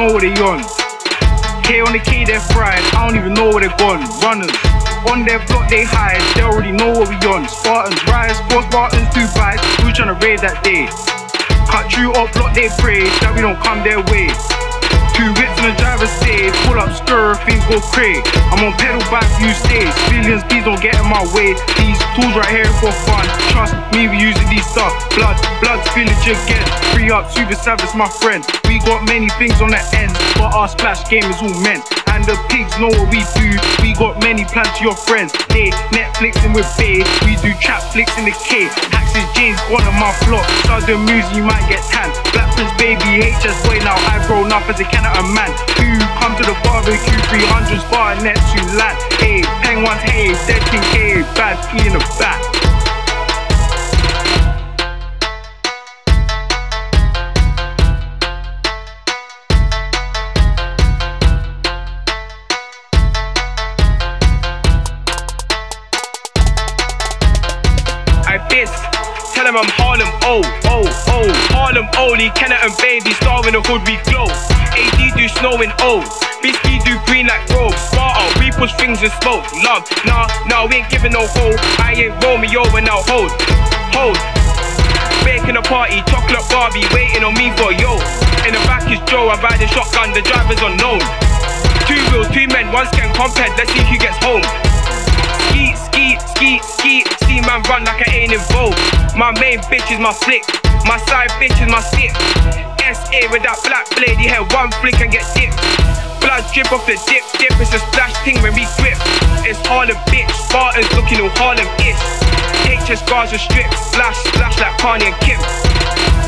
know what they on. K on the K, they're fried, I don't even know where they're gone. Runners, on their block they hide, they already know what we on. Spartans rise, 4 Spartans, 2 bites, we tryna raid that day. Cut through up block, they pray that we don't come their way. 2 whips in the driver's stage, pull up, stir, things go cray. I'm on pedal bike, use stage, billions, please don't get in my way. These tools right here for fun, trust me, we using these stuff. Blood spillage again, free up, super savage, my friend. We got many things on the end, but our splash game is all meant. And the pigs know what we do, we got many plans to your friends. They Netflixing with Bay, we do trap flicks in the K. Axis James, one of my flock, Southern music, you might get tan. Black Prince baby, HS boy, now I've grown up as a Canada man. Who come to the barbecue, 300 bar net to land. Hey, hang one's hey, dead king K, bad P in the back. Tell him I'm Harlem, Harlem only, Kennet and Baby, star in the hood we glow. AD do snow and Bisky do green like robe. Sparta, we push things and smoke. Love, nah, we ain't giving no hold. I ain't Romeo and now hold. Baking a party, chocolate Barbie, waiting on me for yo. In the back is Joe, I ride a shotgun, the driver's unknown. 2 wheels, 2 men, 1 scan compared, let's see who gets home. Ski, see man run like I ain't involved. My main bitch is my flick, my side bitch is my stick. SA with that black blade, you hear 1 flick and get dipped. Blood drip off the dip, it's a splash thing when we grip. It's Harlem bitch, Spartans looking all Harlem-ish. HS bars are stripped, splash like Kanye and Kim.